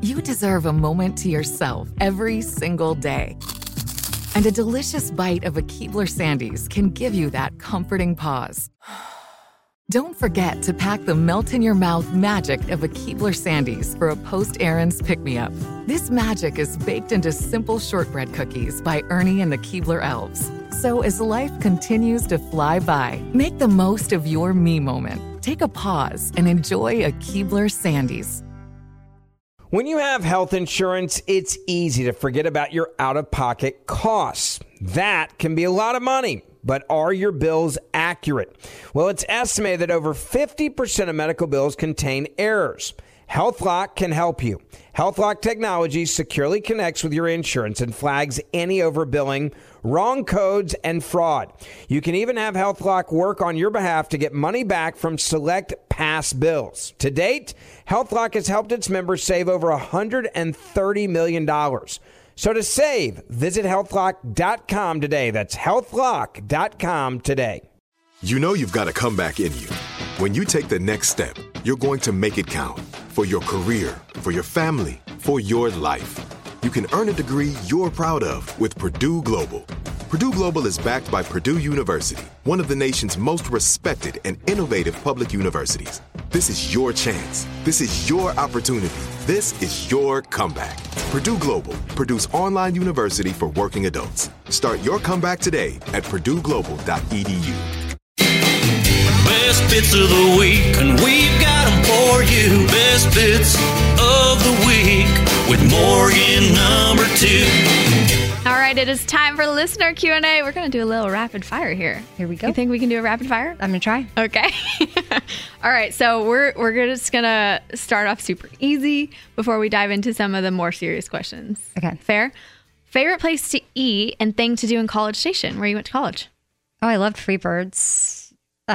You deserve a moment to yourself every single day. And a delicious bite of a Keebler Sandies can give you that comforting pause. Don't forget to pack the melt-in-your-mouth magic of a Keebler Sandies for a post-errands pick-me-up. This magic is baked into simple shortbread cookies by Ernie and the Keebler Elves. So as life continues to fly by, make the most of your me moment. Take a pause and enjoy a Keebler Sandies. When you have health insurance, it's easy to forget about your out-of-pocket costs. That can be a lot of money. But are your bills accurate? Well, it's estimated that over 50% of medical bills contain errors. HealthLock can help you. HealthLock technology securely connects with your insurance and flags any overbilling, wrong codes, and fraud. You can even have HealthLock work on your behalf to get money back from select past bills. To date, HealthLock has helped its members save over $130 million. So to save, visit healthlock.com today. That's healthlock.com today. You know you've got a comeback in you. When you take the next step, you're going to make it count for your career, for your family, for your life. You can earn a degree you're proud of with Purdue Global. Purdue Global is backed by Purdue University, one of the nation's most respected and innovative public universities. This is your chance. This is your opportunity. This is your comeback. Purdue Global, Purdue's online university for working adults. Start your comeback today at purdueglobal.edu. Best bits of the week, and we've got them for you. Best bits of the week with Morgan number 2. All right, it is time for listener Q&A. We're going to do a little rapid fire here. Here we go. You think we can do a rapid fire? I'm going to try. Okay. All right, so we're just going to start off super easy before we dive into some of the more serious questions. Okay. Fair? Favorite place to eat and thing to do in College Station, where you went to college? Oh, I loved Freebirds.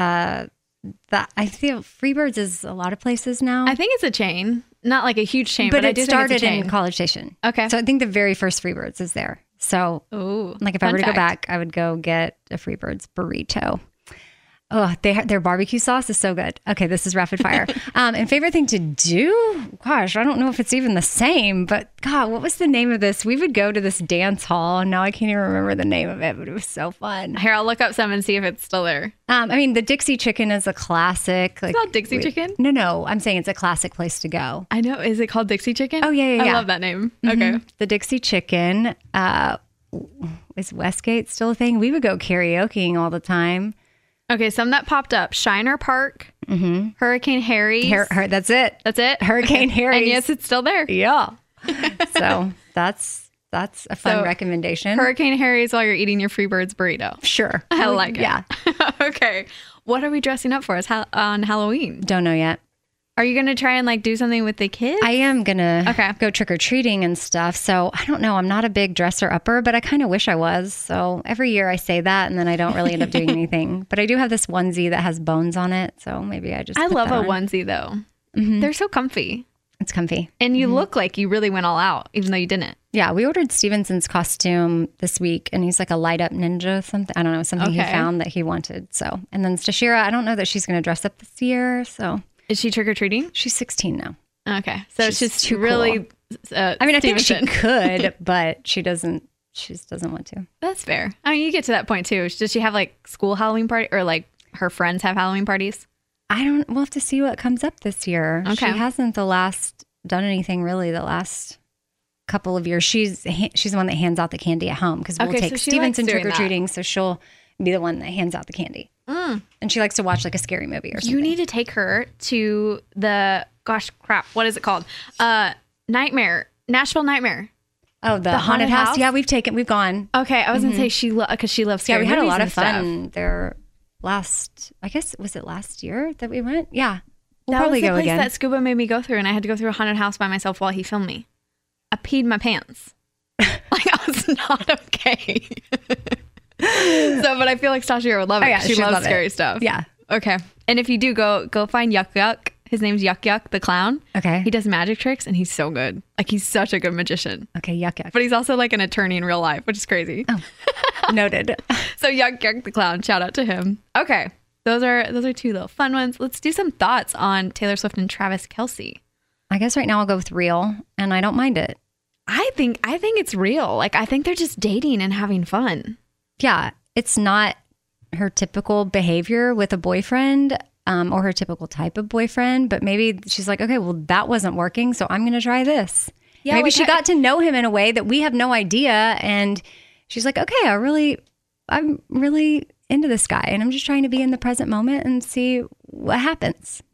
I feel Freebirds is a lot of places now. I think it's a chain. Not like a huge chain, but I do it think it's a started chain. in College Station. Okay. So I think the very first Freebirds is there. So like if I were to go back, I would go get a Freebirds burrito. Oh, their barbecue sauce is so good. Okay, this is rapid fire. And favorite thing to do? Gosh, I don't know if it's even the same, but God, what was the name of this? We would go to this dance hall, and now I can't even remember the name of it, but it was so fun. Here, I'll look up some and see if it's still there. I mean, the Dixie Chicken is a classic. It's called Dixie Chicken? No, I'm saying it's a classic place to go. I know. Is it called Dixie Chicken? Oh, yeah. I love that name. Mm-hmm. Okay. The Dixie Chicken. Is Westgate still a thing? We would go karaokeing all the time. Okay, some that popped up. Shiner Park, Hurricane Harry's. That's it. That's it? Hurricane Harry's. And yes, it's still there. Yeah. So that's a fun recommendation. Hurricane Harry's while you're eating your Freebirds burrito. Sure. I like it. Yeah. Okay. What are we dressing up for us on Halloween? Don't know yet. Are you going to try and like do something with the kids? I am going to go trick-or-treating and stuff. So I don't know. I'm not a big dresser-upper, but I kind of wish I was. So every year I say that and then I don't really end up doing anything. But I do have this onesie that has bones on it. So maybe I love a onesie though. Mm-hmm. They're so comfy. It's comfy. And you look like you really went all out, even though you didn't. Yeah, we ordered Stevenson's costume this week, and he's like a light-up ninja, something. I don't know, something he found that he wanted. So, and then Stashira, I don't know that she's going to dress up this year. So, is she trick-or-treating? She's 16 now. Okay, so she's just too really. Cool. I mean, I think she could, but she doesn't. She just doesn't want to. That's fair. I mean, you get to that point too. Does she have like school Halloween party, or like her friends have Halloween parties? We'll have to see what comes up this year. Okay. She hasn't done anything really the last couple of years. She's the one that hands out the candy at home because we'll take Stevenson trick-or-treating, so she'll be the one that hands out the candy. And she likes to watch like a scary movie or something. You need to take her to the, what is it called? Nashville Nightmare. Oh, the haunted house? Yeah, we've gone. Okay, I was going to say because she loves scary movies. Yeah, we had a lot of fun there was it last year that we went? Yeah. We'll probably go again. That was the place that Scuba made me go through, and I had to go through a haunted house by myself while he filmed me. I peed my pants. Like, I was not okay. But I feel like Stasha would love it. She loves scary stuff. Yeah. Okay. And if you do, go find Yuck Yuck. His name's Yuck Yuck the clown. Okay. He does magic tricks, and he's so good. Like, he's such a good magician. Okay, Yuck Yuck. But he's also like an attorney in real life, which is crazy. Oh, noted. So Yuck Yuck the clown, shout out to him. Okay. Those are two little fun ones. Let's do some thoughts on Taylor Swift and Travis Kelce. I guess right now I'll go with real, and I don't mind it. I think it's real. Like, I think they're just dating and having fun. Yeah. It's not her typical behavior with a boyfriend, or her typical type of boyfriend, but maybe she's like, okay, well, that wasn't working, so I'm going to try this. Yeah, maybe she got to know him in a way that we have no idea, and she's like, okay, I'm really into this guy, and I'm just trying to be in the present moment and see what happens.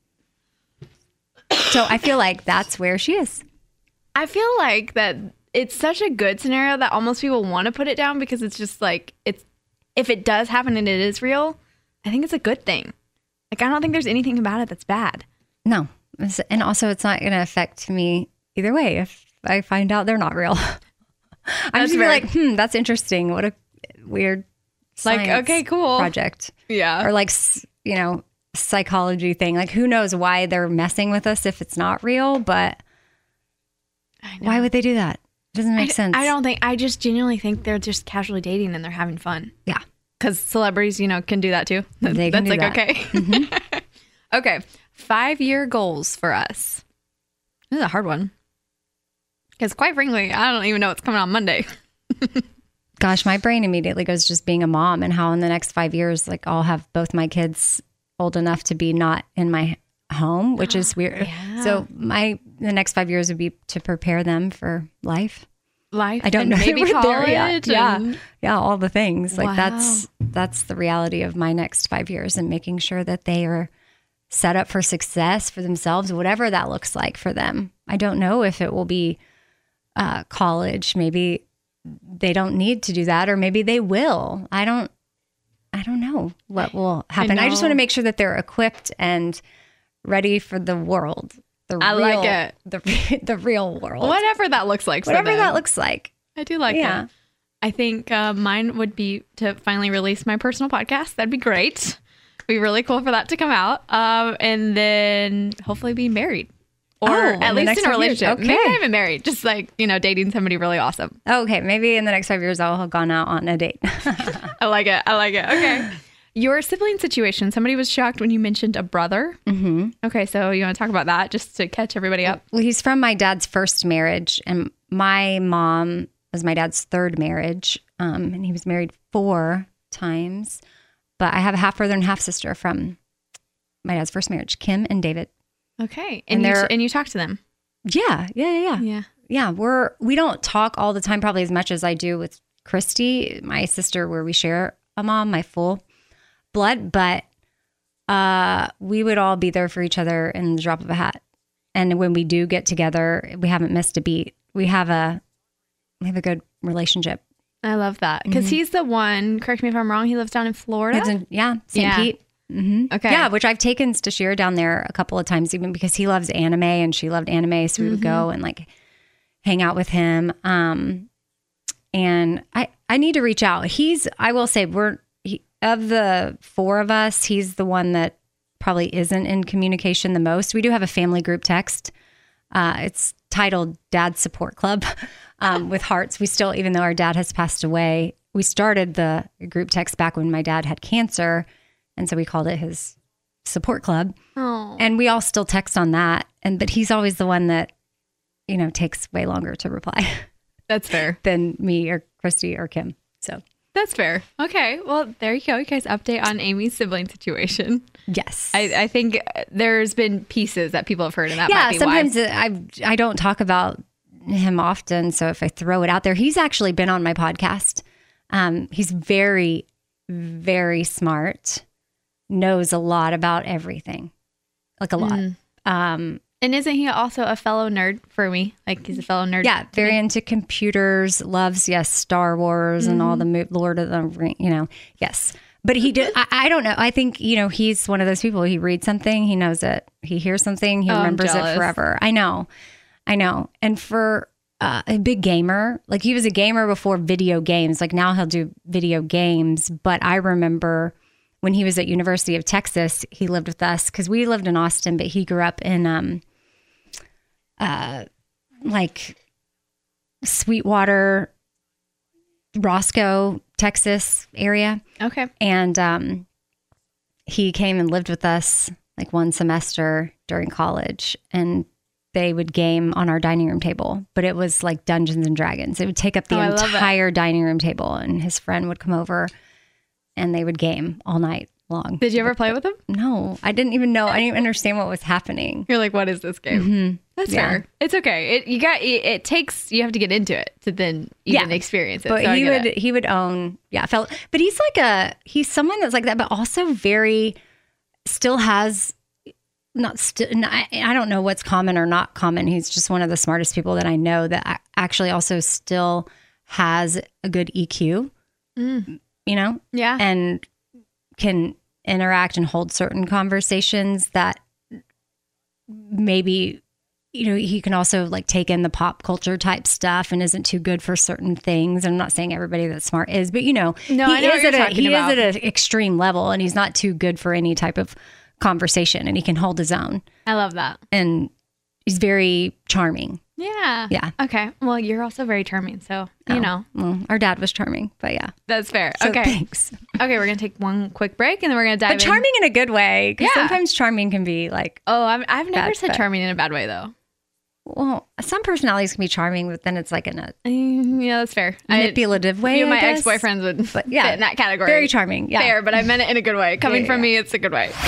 So I feel like that's where she is. I feel like that it's such a good scenario that almost people want to put it down, because it's just like, if it does happen and it is real, I think it's a good thing. Like, I don't think there's anything about it that's bad. No. And also, it's not going to affect me either way if I find out they're not real. I'm just like, that's interesting. What a weird science okay, cool project. Yeah. Or like, psychology thing. Like, who knows why they're messing with us if it's not real, but why would they do that? It doesn't make sense. I just genuinely think they're just casually dating and they're having fun. Yeah. Because celebrities, can do that too. They can do that. Okay. Mm-hmm. Okay. 5-year goals for us. This is a hard one. Because quite frankly, I don't even know what's coming on Monday. Gosh, my brain immediately goes just being a mom and how in the next 5 years, like, I'll have both my kids old enough to be not in my home, which is weird. Yeah. So the next 5 years would be to prepare them for life. I don't know. Maybe college. Yeah, all the things. Like, that's the reality of my next 5 years, and making sure that they are set up for success for themselves, whatever that looks like for them. I don't know if it will be college. Maybe they don't need to do that, or maybe they will. I don't know what will happen. I just want to make sure that they're equipped and ready for the world. Like it. The real world. Whatever that looks like. Whatever that looks like. I do like it. I think mine would be to finally release my personal podcast. That'd be great. It'd be really cool for that to come out. And then hopefully be married. Or at least in a relationship. Okay. Maybe not even married. Just like, dating somebody really awesome. Okay. Maybe in the next 5 years I'll have gone out on a date. I like it. Okay. Your sibling situation. Somebody was shocked when you mentioned a brother. Mm-hmm. Okay. So you want to talk about that just to catch everybody up? Well, he's from my dad's first marriage. And my mom was my dad's third marriage. And he was married 4 times. But I have a half brother and half sister from my dad's first marriage, Kim and David. Okay. And you talk to them? Yeah. Yeah. We don't talk all the time, probably as much as I do with Christy, my sister, where we share a mom, my full blood, but we would all be there for each other in the drop of a hat. And when we do get together, we haven't missed a beat. We have a good relationship. I love that. Because he's the one, correct me if I'm wrong, he lives down in Florida? St. Pete. Mm-hmm. Okay. Yeah, which I've taken Stashir down there a couple of times, even because he loves anime and she loved anime. So we would go and like hang out with him. And I need to reach out. I will say of the 4 of us, he's the one that probably isn't in communication the most. We do have a family group text. It's titled Dad Support Club with hearts. We still, even though our dad has passed away, we started the group text back when my dad had cancer. And so we called it his support club. Aww. And we all still text on that. But he's always the one that, takes way longer to reply. That's fair. Than me or Christy or Kim. So that's fair. Okay. Well, there you go. You guys update on Amy's sibling situation. Yes. I think there's been pieces that people have heard, and that might be sometimes why. I don't talk about him often. So if I throw it out there, he's actually been on my podcast. He's very, very smart. Knows a lot about everything, like a lot. And isn't he also a fellow nerd for me? Like, he's a fellow nerd. Yeah, very into computers. Loves Star Wars and all the Lord of the Rings. Yes, but he did. I don't know. I think he's one of those people. He reads something, he knows it. He hears something, he remembers it forever. I know. And for a big gamer, like he was a gamer before video games. Like now he'll do video games. But I remember when he was at University of Texas, he lived with us because we lived in Austin, but he grew up in like Sweetwater, Roscoe, Texas area. Okay. And he came and lived with us like one semester during college. And they would game on our dining room table, but it was like Dungeons and Dragons. It would take up the entire dining room table, and his friend would come over and they would game all night long. Did you ever play with him? No, I didn't even know. I didn't even understand what was happening. You're like, what is this game? Mm-hmm. That's fair. It's okay. You have to get into it to then even experience it. But so he would own, but he's someone that's like that, but also very, still has, I don't know what's common or not common. He's just one of the smartest people that I know that actually also still has a good EQ, you know? Yeah. And can interact and hold certain conversations that maybe, you know, he can also like take in the pop culture type stuff and isn't too good for certain things. I'm not saying everybody that's smart is, but you know, he is at an extreme level, and he's not too good for any type of conversation, and he can hold his own. I love that. And he's very charming. Yeah. Yeah. Okay. Well, you're also very charming. So, you know. Well, our dad was charming, but yeah. That's fair. So okay. Thanks. Okay. We're going to take one quick break and then we're going to dive in. But charming in a good way. Because sometimes charming can be like. Oh, I've never said charming in a bad way, though. Well, some personalities can be charming, but then it's like in a. Yeah, that's fair. Manipulative way. A few of my ex-boyfriends would fit in that category. Very charming. Yeah. Fair, but I meant it in a good way. Coming from me, it's a good way.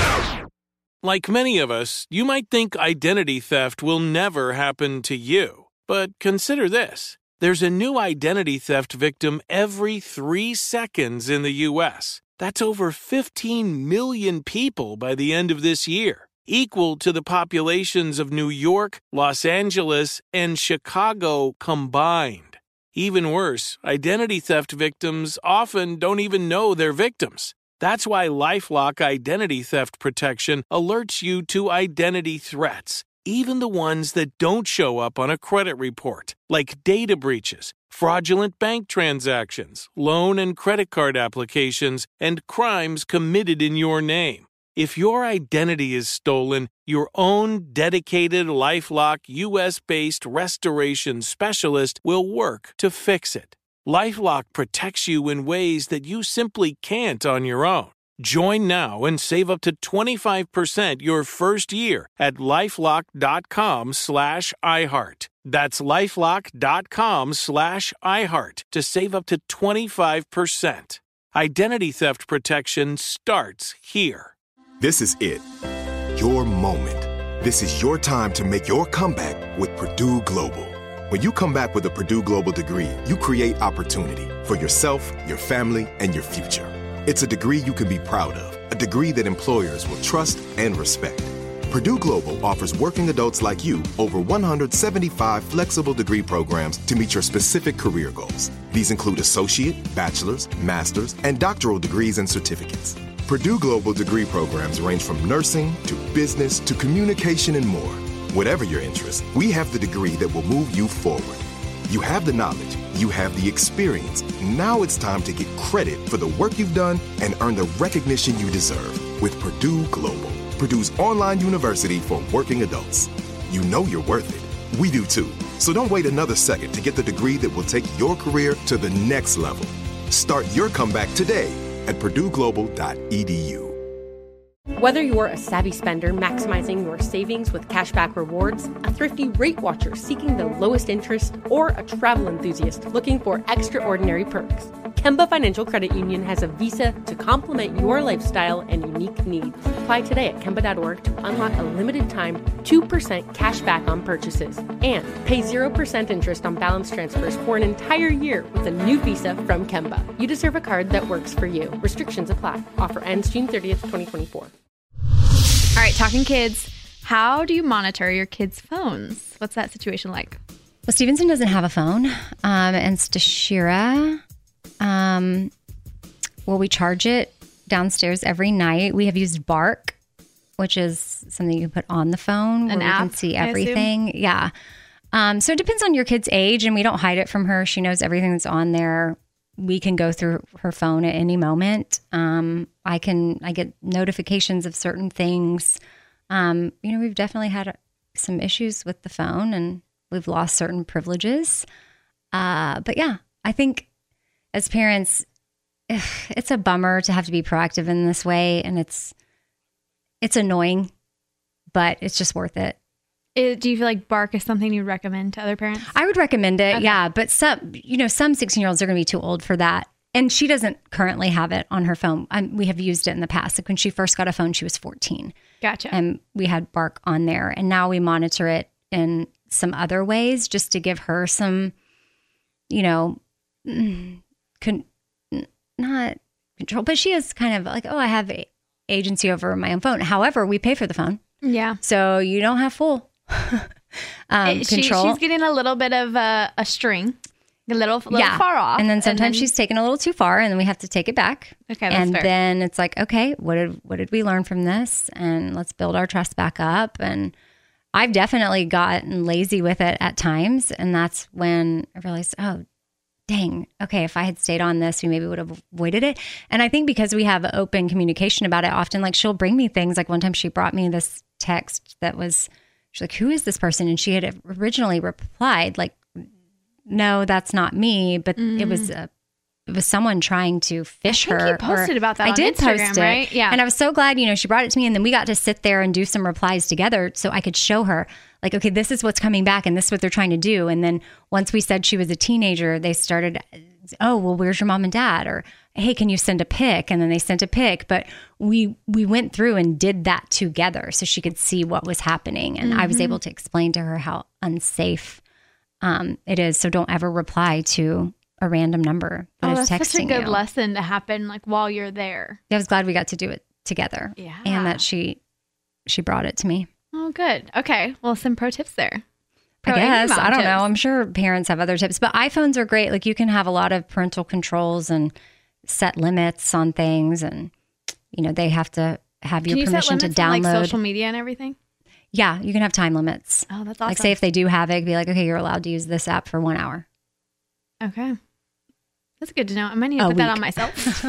Like many of us, you might think identity theft will never happen to you. But consider this. There's a new identity theft victim every 3 seconds in the U.S. That's over 15 million people by the end of this year, equal to the populations of New York, Los Angeles, and Chicago combined. Even worse, identity theft victims often don't even know they're victims. That's why LifeLock Identity Theft Protection alerts you to identity threats, even the ones that don't show up on a credit report, like data breaches, fraudulent bank transactions, loan and credit card applications, and crimes committed in your name. If your identity is stolen, your own dedicated LifeLock US-based restoration specialist will work to fix it. LifeLock protects you in ways that you simply can't on your own. Join now and save up to 25% your first year at LifeLock.com/iHeart. That's LifeLock.com/iHeart to save up to 25%. Identity theft protection starts here. This is it. Your moment. This is your time to make your comeback with Purdue Global. When you come back with a Purdue Global degree, you create opportunity for yourself, your family, and your future. It's a degree you can be proud of, a degree that employers will trust and respect. Purdue Global offers working adults like you over 175 flexible degree programs to meet your specific career goals. These include associate, bachelor's, master's, and doctoral degrees and certificates. Purdue Global degree programs range from nursing to business to communication and more. Whatever your interest, we have the degree that will move you forward. You have the knowledge, you have the experience. Now it's time to get credit for the work you've done and earn the recognition you deserve with Purdue Global, Purdue's online university for working adults. You know you're worth it. We do too. So don't wait another second to get the degree that will take your career to the next level. Start your comeback today at purdueglobal.edu. Whether you're a savvy spender maximizing your savings with cashback rewards, a thrifty rate watcher seeking the lowest interest, or a travel enthusiast looking for extraordinary perks, Kemba Financial Credit Union has a visa to complement your lifestyle and unique needs. Apply today at Kemba.org to unlock a limited-time 2% cash back on purchases and pay 0% interest on balance transfers for an entire year with a new visa from Kemba. You deserve a card that works for you. Restrictions apply. Offer ends June 30th, 2024. All right, talking kids. How do you monitor your kids' phones? What's that situation like? Well, Stevenson doesn't have a phone, and Stashira, we charge it downstairs every night. We have used Bark, which is something you put on the phone where we can see everything. Yeah. So it depends on your kid's age, and we don't hide it from her. She knows everything that's on there. We can go through her phone at any moment. I get notifications of certain things. We've definitely had some issues with the phone, and we've lost certain privileges. But yeah, I think as parents, it's a bummer to have to be proactive in this way, and it's annoying, but it's just worth it. Do you feel like Bark is something you'd recommend to other parents? I would recommend it, okay. Yeah. But some 16-year-olds are going to be too old for that. And she doesn't currently have it on her phone. We have used it in the past. Like when she first got a phone, she was 14. Gotcha. And we had Bark on there. And now we monitor it in some other ways just to give her some, not control. But she is kind of like, I have agency over my own phone. However, we pay for the phone. Yeah. So you don't have full control. She's getting a little bit of a string. A little far off. And then sometimes she's taken a little too far and then we have to take it back. Okay, that's and fair. Then it's like, okay, what did we learn from this? And let's build our trust back up. And I've definitely gotten lazy with it at times. And that's when I realized, oh, dang, okay, if I had stayed on this, we maybe would have avoided it. And I think because we have open communication about it, often like she'll bring me things. Like one time she brought me this text that was, she's like, who is this person? And she had originally replied like, no, that's not me. But it was someone trying to fish her. You posted about that on Instagram, post it, right? Yeah. And I was so glad, she brought it to me, and then we got to sit there and do some replies together, so I could show her, like, okay, this is what's coming back, and this is what they're trying to do. And then once we said she was a teenager, they started, oh, well, where's your mom and dad? Or hey, can you send a pic? And then they sent a pic. But we went through and did that together so she could see what was happening, and I was able to explain to her how unsafe it is. So don't ever reply to a random number that is texting you. That's such a good lesson to happen like while you're there. I was glad we got to do it together. Yeah. And that she brought it to me. Oh, good. Okay. Well, some pro tips there. I guess. I don't know. I'm sure parents have other tips, but iPhones are great. Like you can have a lot of parental controls and set limits on things, and they have to have your permission to download. On, like, social media and everything? Yeah, you can have time limits. Oh, that's awesome. Like say if they do have it, be like, okay, you're allowed to use this app for 1 hour. Okay. That's good to know. I might need to put that on myself.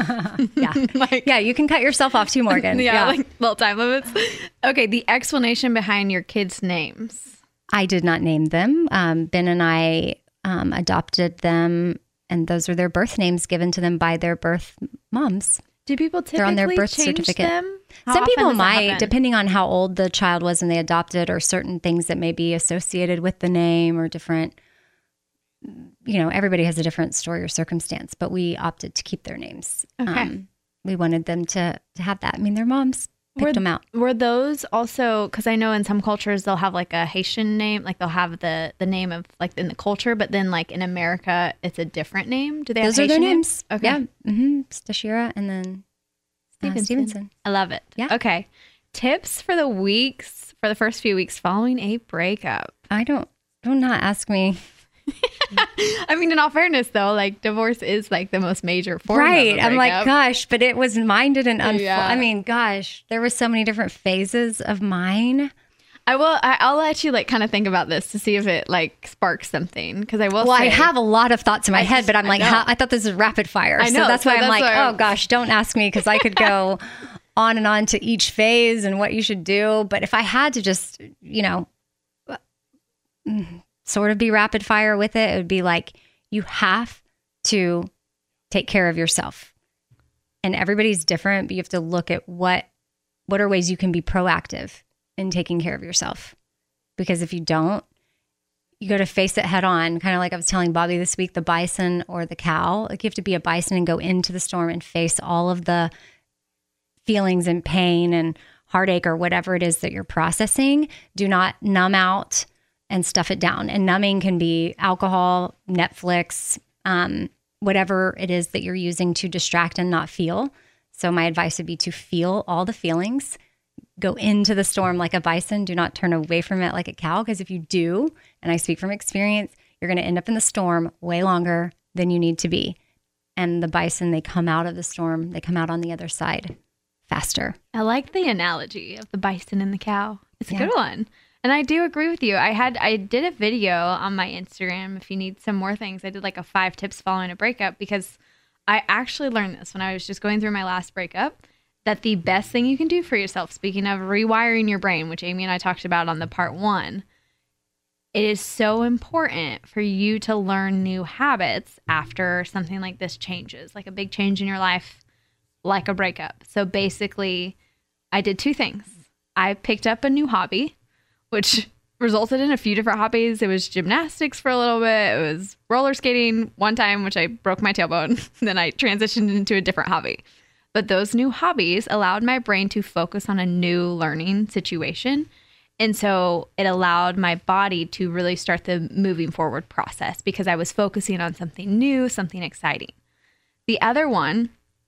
Yeah. You can cut yourself off too, Morgan. Yeah, like little time limits. Okay, the explanation behind your kids' names. I did not name them. Ben and I adopted them, and those are their birth names given to them by their birth moms. Do people typically They're on their birth change certificate. them? Some people might, depending on how old the child was when they adopted, or certain things that may be associated with the name, or different, everybody has a different story or circumstance, but we opted to keep their names. Okay. We wanted them to have that. I mean, their moms picked them out. Were those also, because I know in some cultures they'll have like a Haitian name, like they'll have the name of like in the culture, but then like in America it's a different name. Do they have those are their names? Okay. Yeah. Mm-hmm. Stashira and then Stevenson. I love it. Yeah. Okay. Tips for the first few weeks following a breakup. Do not ask me. I mean, in all fairness, though, like divorce is like the most major form. Right. Of a I'm like, breakup. gosh, but it was mine didn't unfold. Yeah. I mean, gosh, there were so many different phases of mine. I'll let you like kind of think about this to see if it like sparks something. Because I have a lot of thoughts in my head, but I'm like, I thought this was rapid fire. I know. So that's why I'm like, oh gosh, don't ask me, because I could go on and on to each phase and what you should do. But if I had to just, sort of be rapid fire with it, it would be like, you have to take care of yourself. And everybody's different, but you have to look at what are ways you can be proactive in taking care of yourself. Because if you don't, you got to face it head on. Kind of like I was telling Bobby this week, the bison or the cow. Like you have to be a bison and go into the storm and face all of the feelings and pain and heartache or whatever it is that you're processing. Do not numb out and stuff it down. And numbing can be alcohol, Netflix, whatever it is that you're using to distract and not feel. So my advice would be to feel all the feelings, go into the storm like a bison. Do not turn away from it like a cow, because if you do, and I speak from experience, you're going to end up in the storm way longer than you need to be. And the bison, they come out of the storm, they come out on the other side faster. I like the analogy of the bison and the cow. It's a good one. And I do agree with you. I did a video on my Instagram. If you need some more things, I did like a 5 tips following a breakup, because I actually learned this when I was just going through my last breakup, that the best thing you can do for yourself, speaking of rewiring your brain, which Amy and I talked about on the part 1, it is so important for you to learn new habits after something like this changes, like a big change in your life, like a breakup. So basically, I did 2 things. I picked up a new hobby, which resulted in a few different hobbies. It was gymnastics for a little bit. It was roller skating one time, which I broke my tailbone. Then I transitioned into a different hobby. But those new hobbies allowed my brain to focus on a new learning situation. And so it allowed my body to really start the moving forward process because I was focusing on something new, something exciting. The other one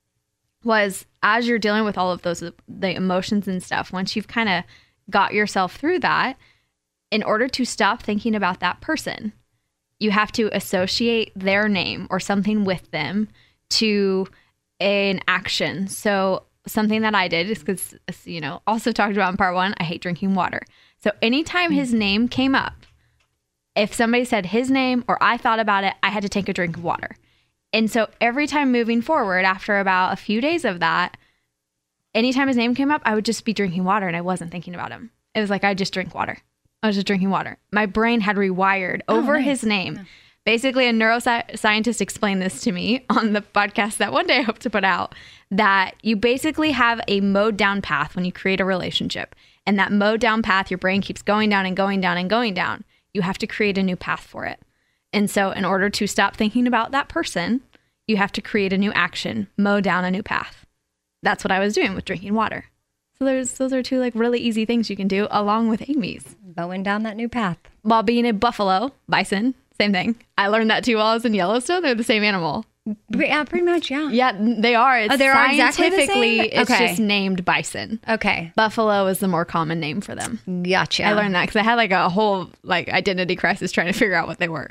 was as you're dealing with all of those, the emotions and stuff, once you've kind of got yourself through that, in order to stop thinking about that person, you have to associate their name or something with them to an action. So something that I did is because, also talked about in part 1, I hate drinking water. So anytime his name came up, if somebody said his name or I thought about it, I had to take a drink of water. And so every time moving forward, after about a few days of that, anytime his name came up, I would just be drinking water and I wasn't thinking about him. It was like, I just drink water. I was just drinking water. My brain had rewired over his name. Yeah. Basically, a neuroscientist explained this to me on the podcast that one day I hope to put out, that you basically have a mowed down path when you create a relationship. And that mowed down path, your brain keeps going down and going down and going down. You have to create a new path for it. And so in order to stop thinking about that person, you have to create a new action, mow down a new path. That's what I was doing with drinking water. So those are 2 like really easy things you can do along with Amy's. Mowing down that new path. While being a buffalo, bison, same thing. I learned that too while I was in Yellowstone. They're the same animal. Yeah, pretty much, yeah. Yeah, they are. They are exactly the same? It's just named bison. Okay. Buffalo is the more common name for them. Gotcha. I learned that because I had like a whole like identity crisis trying to figure out what they were.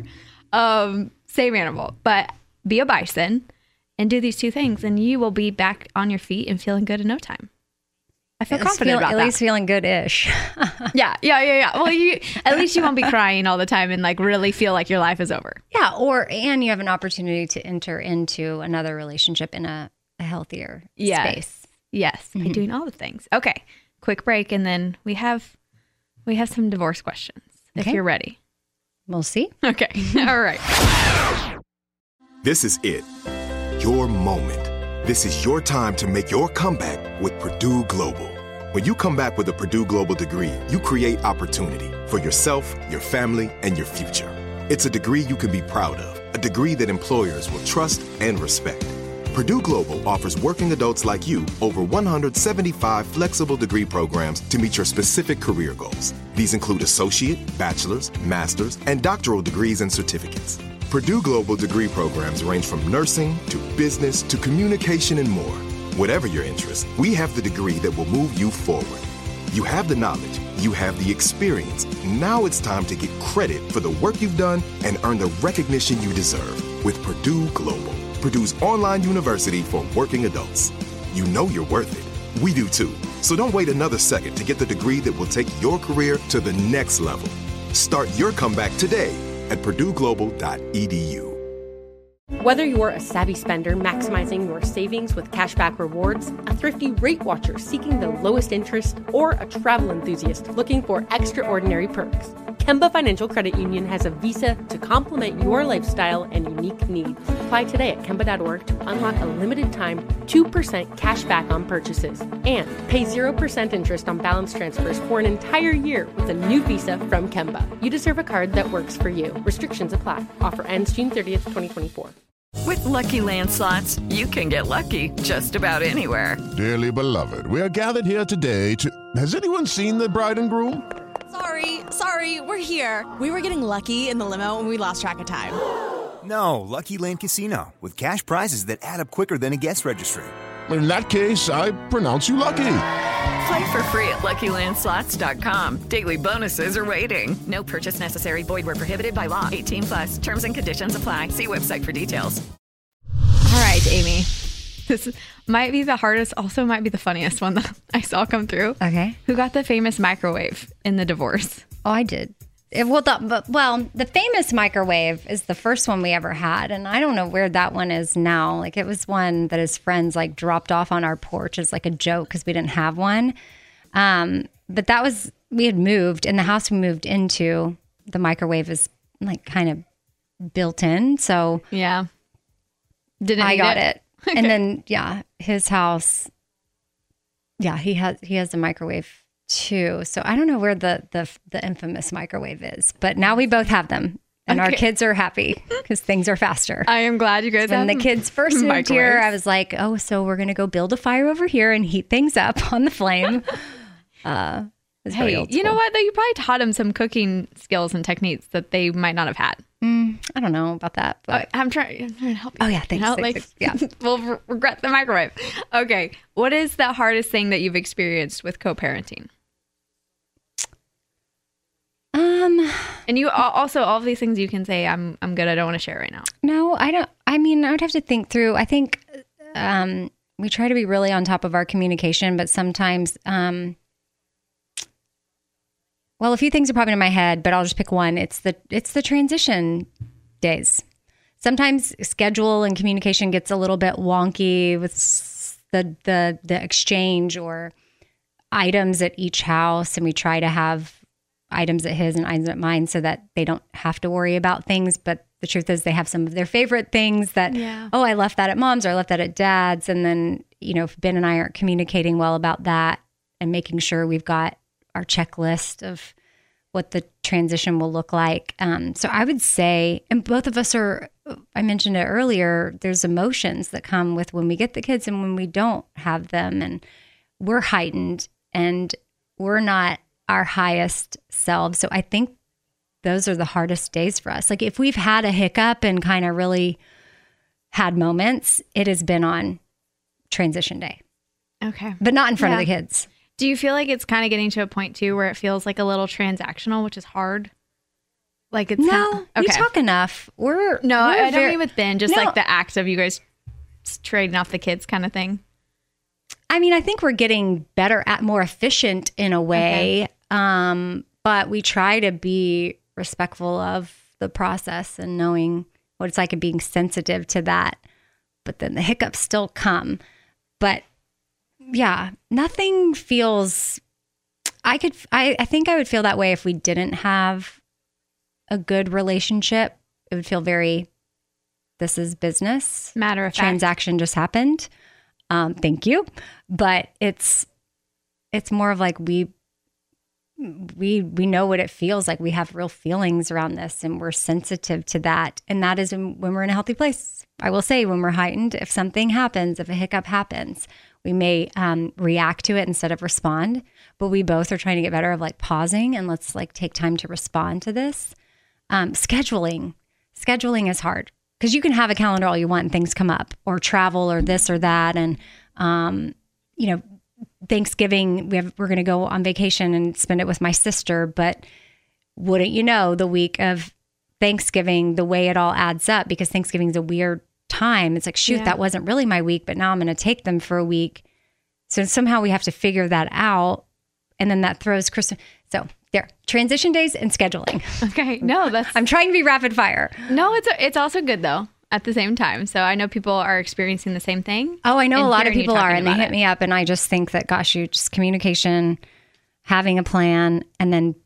Same animal, but be a bison and do these 2 things and you will be back on your feet and feeling good in no time. I feel confident about that. At least feeling good-ish. Yeah. Well, at least you won't be crying all the time and like really feel like your life is over. Yeah, and you have an opportunity to enter into another relationship in a healthier space. Yes, by doing all the things. Okay, quick break, and then we have some divorce questions. If you're ready, we'll see. Okay, all right. This is it. Your moment. This is your time to make your comeback with Purdue Global. When you come back with a Purdue Global degree, you create opportunity for yourself, your family, and your future. It's a degree you can be proud of, a degree that employers will trust and respect. Purdue Global offers working adults like you over 175 flexible degree programs to meet your specific career goals. These include associate, bachelor's, master's, and doctoral degrees and certificates. Purdue Global degree programs range from nursing to business to communication and more. Whatever your interest, we have the degree that will move you forward. You have the knowledge, you have the experience. Now it's time to get credit for the work you've done and earn the recognition you deserve with Purdue Global, Purdue's online university for working adults. You know you're worth it. We do too. So don't wait another second to get the degree that will take your career to the next level. Start your comeback today at purdueglobal.edu. Whether you're a savvy spender maximizing your savings with cashback rewards, a thrifty rate watcher seeking the lowest interest, or a travel enthusiast looking for extraordinary perks, Kemba Financial Credit Union has a visa to complement your lifestyle and unique needs. Apply today at Kemba.org to unlock a limited time 2% cash back on purchases and pay 0% interest on balance transfers for an entire year with a new visa from Kemba. You deserve a card that works for you. Restrictions apply. Offer ends June 30th, 2024. With Lucky Land Slots, you can get lucky just about anywhere. Dearly beloved, we are gathered here today to... Has anyone seen the bride and groom? Sorry, we're here. We were getting lucky in the limo and we lost track of time. No, Lucky Land Casino, with cash prizes that add up quicker than a guest registry. In that case, I pronounce you lucky. Play for free at LuckyLandSlots.com. Daily bonuses are waiting. No purchase necessary. Void where prohibited by law. 18+. Terms and conditions apply. See website for details. All right, Amy. This might be the hardest, also might be the funniest one that I saw come through. Okay. Who got the famous microwave in the divorce? Oh, I did. The famous microwave is the first one we ever had. And I don't know where that one is now. Like, it was one that his friends like dropped off on our porch as like a joke because we didn't have one. But that was, we had moved, and the house we moved into, the microwave is like kind of built in. So yeah, I got it. Okay. And then, his house, he has a microwave 2. So I don't know where the infamous microwave is, but now we both have them. And our kids are happy because things are faster. I am glad you guys have When the kids first moved here, I was like, oh, so we're going to go build a fire over here and heat things up on the flame. Hey, you know what, though? You probably taught them some cooking skills and techniques that they might not have had. I don't know about that. But I'm trying to help you. Oh, yeah, thanks. Yeah. We'll regret the microwave. Okay. What is the hardest thing that you've experienced with co-parenting? And you also, all of these things you can say, I'm good. I don't want to share right now. No, I don't. I mean, I would have to think through. I think we try to be really on top of our communication, but sometimes, well, a few things are popping in my head, but I'll just pick one. It's the transition days. Sometimes schedule and communication gets a little bit wonky with the exchange or items at each house, and we try to have items at his and items at mine so that they don't have to worry about things. But the truth is they have some of their favorite things that, oh, I left that at mom's or I left that at dad's. And then, if Ben and I aren't communicating well about that and making sure we've got our checklist of what the transition will look like. So I would say, and both of us are, I mentioned it earlier, there's emotions that come with when we get the kids and when we don't have them, and we're heightened and we're not our highest selves. So I think those are the hardest days for us. Like if we've had a hiccup and kind of really had moments, it has been on transition day. Okay. But not in front of the kids. Do you feel like it's kind of getting to a point too where it feels like a little transactional, which is hard? Like it's you talk enough. I don't mean with Ben, just like the act of you guys trading off the kids kind of thing. I mean, I think we're getting better at more efficient in a way, but we try to be respectful of the process and knowing what it's like and being sensitive to that. But then the hiccups still come. But yeah, nothing feels. I think I would feel that way if we didn't have a good relationship. It would feel very, this is business. Matter of fact. Transaction just happened. Thank you. But it's more of like we know what it feels like. We have real feelings around this and we're sensitive to that. And that is when we're in a healthy place. I will say when we're heightened, if something happens, if a hiccup happens, we may react to it instead of respond. But we both are trying to get better of like pausing and let's like take time to respond to this. Scheduling is hard. Because you can have a calendar all you want and things come up, or travel or this or that. And, Thanksgiving, we're going to go on vacation and spend it with my sister. But wouldn't you know, the week of Thanksgiving, the way it all adds up, because Thanksgiving is a weird time. It's like, shoot, that wasn't really my week, but now I'm going to take them for a week. So somehow we have to figure that out. And then that throws Christmas. So there, transition days and scheduling. Okay. No, I'm trying to be rapid fire. No, it's also good though at the same time. So I know people are experiencing the same thing. Oh, I know a lot of people are, and they hit me up, and I just think that, gosh, just communication, having a plan, and then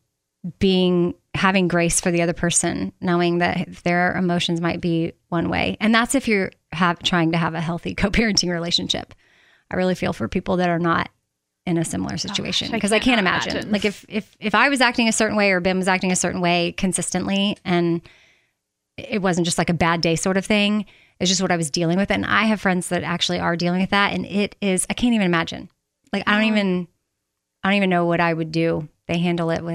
having grace for the other person, knowing that their emotions might be one way. And that's if you're trying to have a healthy co-parenting relationship. I really feel for people that are not in a similar situation, because I can't imagine. Like if I was acting a certain way or Ben was acting a certain way consistently, and it wasn't just like a bad day sort of thing, it's just what I was dealing with. And I have friends that actually are dealing with that, and it is, I can't even imagine. Like I don't even know what I would do. They handle it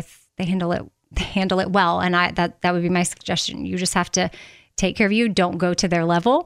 well, and that would be my suggestion. You just have to take care of you. Don't go to their level,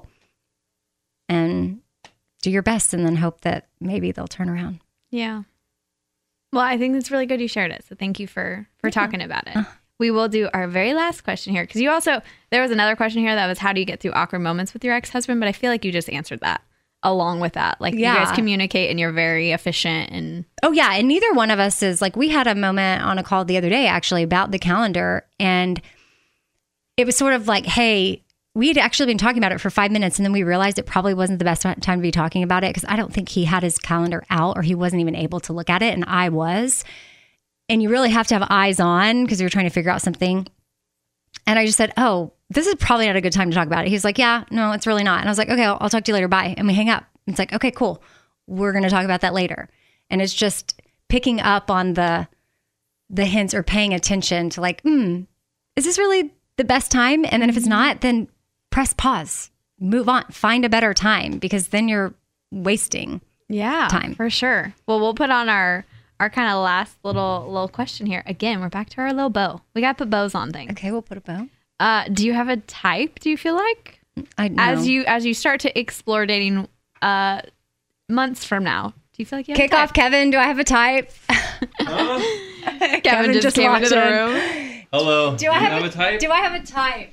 and do your best, and then hope that maybe they'll turn around. Yeah. Well, I think it's really good you shared it. So thank you for talking about it. We will do our very last question here, because there was another question here that was, how do you get through awkward moments with your ex-husband? But I feel like you just answered that along with that. Like you guys communicate and you're very efficient. And oh yeah. And neither one of us is like, we had a moment on a call the other day actually about the calendar, and it was sort of like, hey, we had actually been talking about it for 5 minutes, and then we realized it probably wasn't the best time to be talking about it, because I don't think he had his calendar out, or he wasn't even able to look at it, and I was. And you really have to have eyes on, because you're trying to figure out something. And I just said, oh, this is probably not a good time to talk about it. He was like, yeah, no, it's really not. And I was like, okay, I'll talk to you later. Bye. And we hang up. It's like, okay, cool. We're going to talk about that later. And it's just picking up on the hints or paying attention to like, is this really the best time? And then if it's not, then press pause, move on, find a better time, because then you're wasting time. For sure. Well, we'll put on our kind of last little question here. Again, we're back to our little bow. We got to put bows on things. Okay, we'll put a bow. Do you have a type, do you feel like? I know. As you start to explore dating months from now, do you feel like you have Kick off, Kevin. Do I have a type? Kevin just came into the room. Hello. Do I have a type? Do I have a type?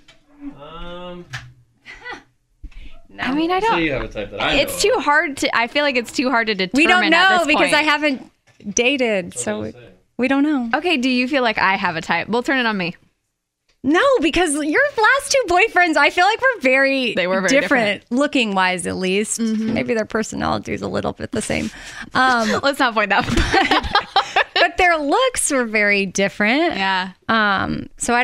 No. I mean, I don't. So you have a type that I know. It's too hard to. I feel like it's too hard to determine. We don't know at this because point. I haven't dated, so we don't know. Okay, do you feel like I have a type? We'll turn it on me. No, because your last two boyfriends, I feel like were very different. Looking wise, at least. Mm-hmm. Maybe their personality is a little bit the same. Let's not point that. But their looks were very different. Yeah. So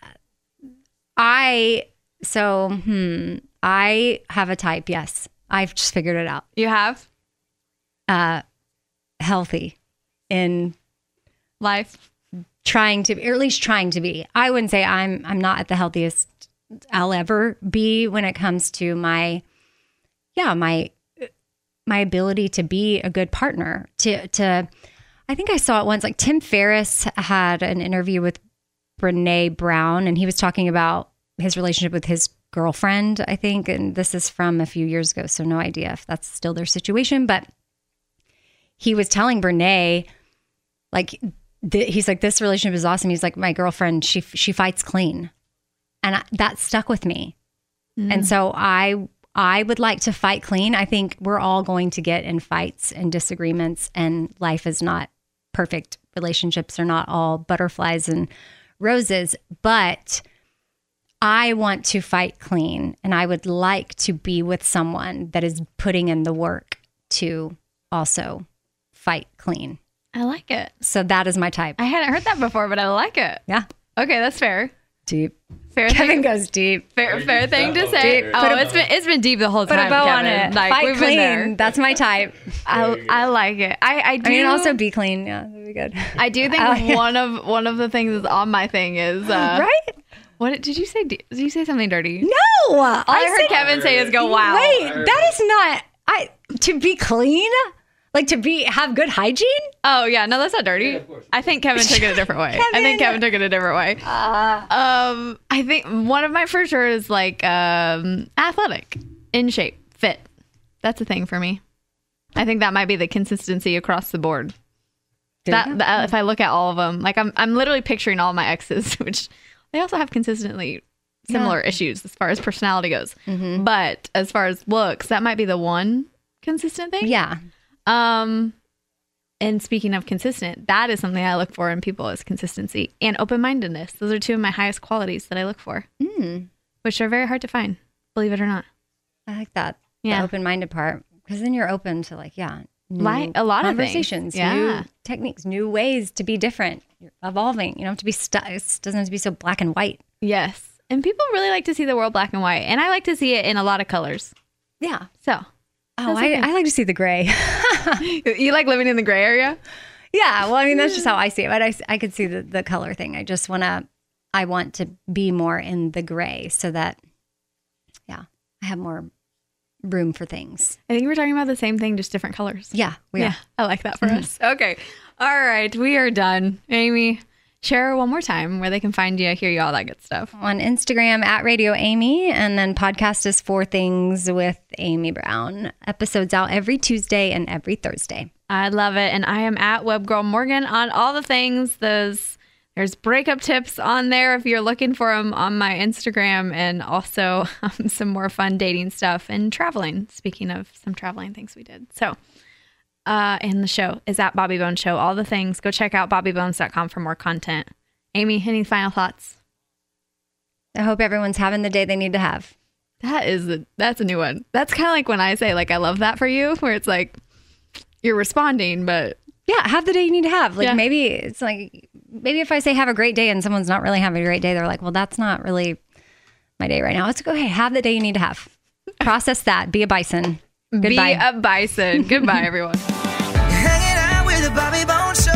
I have a type. Yes, I've just figured it out. You have? Healthy in life. Trying to, or at least trying to be. I wouldn't say I'm not at the healthiest I'll ever be when it comes to my ability to be a good partner. To I think I saw it once, like Tim Ferriss had an interview with Brene Brown, and he was talking about his relationship with his girlfriend, I think, and this is from a few years ago, so no idea if that's still their situation, but he was telling Brene, like, he's like, this relationship is awesome. He's like, my girlfriend, she fights clean. And that stuck with me. And so I would like to fight clean. I think we're all going to get in fights and disagreements, and life is not perfect. Relationships are not all butterflies and roses, but I want to fight clean, and I would like to be with someone that is putting in the work to also fight clean. I like it. So that is my type. I hadn't heard that before, but I like it. Yeah. Okay, that's fair. Deep. Fair Kevin goes deep. Fair thing to say. Deep. It's been deep the whole time. Put a bow Kevin. on it. Like, fight we've clean. been there. That's my type. I like it. I do. I mean, also be clean. Yeah, that'd be good. I do think one of the things that's on my thing is right. What did you say? Did you say something dirty? No. All I heard Kevin say is go wow. Wait, that is not. To be clean. Like to have good hygiene? Oh yeah, no, that's not dirty. Yeah, I think Kevin took it a different way. I think one of my for sure is like athletic, in shape, fit. That's a thing for me. I think that might be the consistency across the board. That if I look at all of them, like I'm literally picturing all my exes, which they also have consistently similar issues as far as personality goes. Mm-hmm. But as far as looks, that might be the one consistent thing. Yeah. And speaking of consistent, that is something I look for in people is consistency and open-mindedness. Those are two of my highest qualities that I look for, which are very hard to find, believe it or not. I like that. Yeah. The open-minded part, because then you're open to like a lot of conversations, new techniques, new ways to be different. You're evolving. You don't have to be stuck. It doesn't have to be so black and white. Yes. And people really like to see the world black and white. And I like to see it in a lot of colors. Yeah. So. Oh, I like to see the gray. You like living in the gray area? Yeah. Well, I mean, that's just how I see it. But I could see the color thing. I want to be more in the gray so that, I have more room for things. I think we're talking about the same thing, just different colors. Yeah, we are. I like that for us. Okay. All right. We are done. Amy, share one more time where they can find you, hear you, all that good stuff. On Instagram at Radio Amy, and then podcast is 4 Things with Amy Brown. Episodes out every Tuesday and every Thursday. I love it. And I am at Webgirl Morgan on all the things. There's breakup tips on there if you're looking for them on my Instagram, and also some more fun dating stuff and traveling. Speaking of some traveling things we did. So, and the show is at Bobby Bones Show. All the things. Go check out bobbybones.com for more content. Amy, any final thoughts? I hope everyone's having the day they need to have. That's a new one. That's kind of like when I say, like, I love that for you, where it's like you're responding, but yeah, have the day you need to have. Like maybe it's like, maybe if I say have a great day and someone's not really having a great day, they're like, well, that's not really my day right now. It's okay. Have the day you need to have. Process that. Be a bison. Goodbye. Be a bison. Goodbye, everyone. Hanging out with the Bobby Bones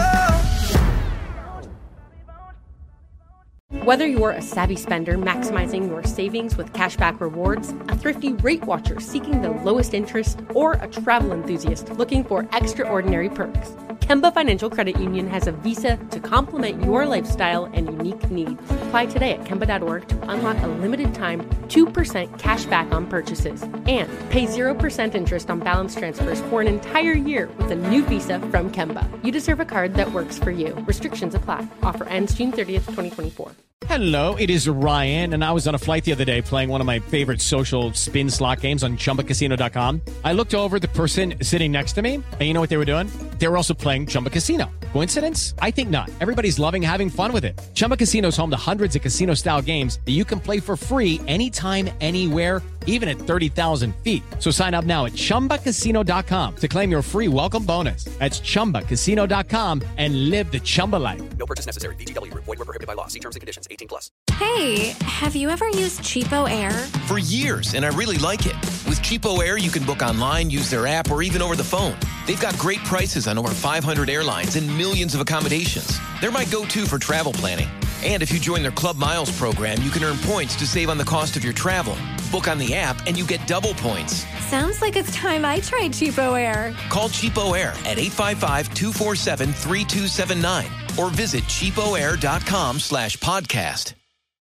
Whether you're a savvy spender maximizing your savings with cashback rewards, a thrifty rate watcher seeking the lowest interest, or a travel enthusiast looking for extraordinary perks, Kemba Financial Credit Union has a visa to complement your lifestyle and unique needs. Apply today at Kemba.org to unlock a limited time 2% cash back on purchases and pay 0% interest on balance transfers for an entire year with a new visa from Kemba. You deserve a card that works for you. Restrictions apply. Offer ends June 30th, 2024. Hello, it is Ryan, and I was on a flight the other day playing one of my favorite social spin slot games on ChumbaCasino.com. I looked over at the person sitting next to me, and you know what they were doing? They were also playing Chumba Casino. Coincidence? I think not. Everybody's loving having fun with it. Chumba Casino is home to hundreds of casino-style games that you can play for free anytime, anywhere, even at 30,000 feet. So sign up now at ChumbaCasino.com to claim your free welcome bonus. That's ChumbaCasino.com and live the Chumba life. No purchase necessary. VGW. Void where prohibited by law. See terms and conditions. 18+. Hey, have you ever used Cheapo Air? For years, and I really like it. With Cheapo Air, you can book online, use their app, or even over the phone. They've got great prices on over 500 airlines and millions of accommodations. They're my go-to for travel planning. And if you join their Club Miles program, you can earn points to save on the cost of your travel. Book on the app, and you get double points. Sounds like it's time I tried Cheapo Air. Call Cheapo Air at 855-247-3279 or visit cheapoair.com/podcast.